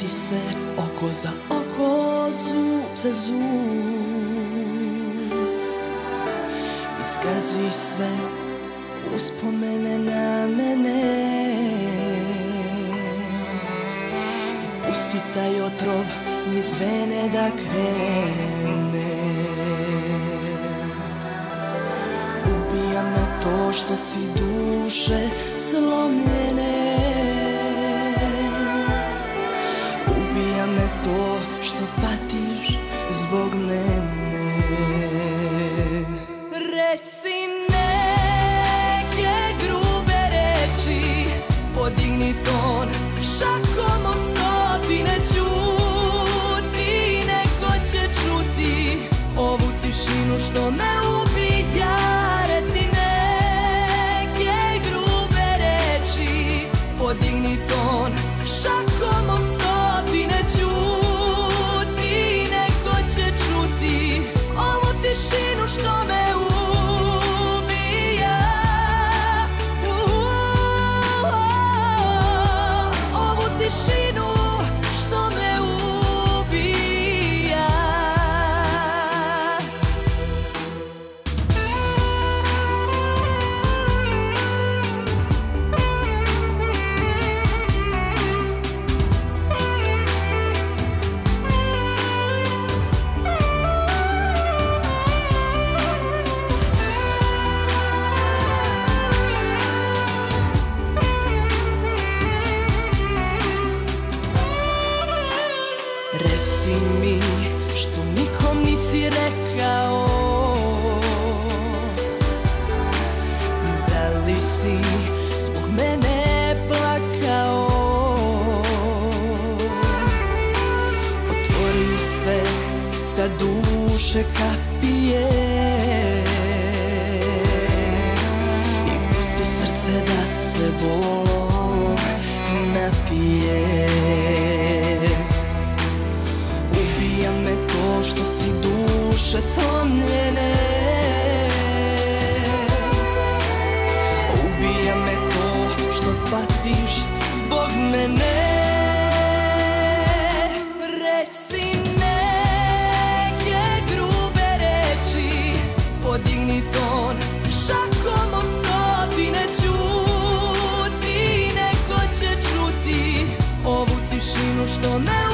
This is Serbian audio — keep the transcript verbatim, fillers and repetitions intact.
Vrti se oko za oko, zub za zub, izgazi sve uspomene na mene i pusti taj otrov niz vene da krene. Ubija me to što si duše slomljene, ubija me to što patiš zbog mene. Reci neke grube reči, podigni ton šakom od stotine, ćuti, neko će čuti ovu tišinu što me ubija. Reci neke grube reči, podigni ton šakom od stotine, ćuti, neko će čuti ovu tišinu što me ubija. Ovu tišinu što me ubija. Reci mi što nikom nisi rekao, da li si zbog mene plakao? Otvori sve sa duše kapije i pusti srce da se bolom napije. Ubija me to što si duše slomljene, ubija me to što patiš zbog mene. Reci neke grube reči, podigni ton šakom od stotine, ćuti, neko će čuti ovu tišinu što me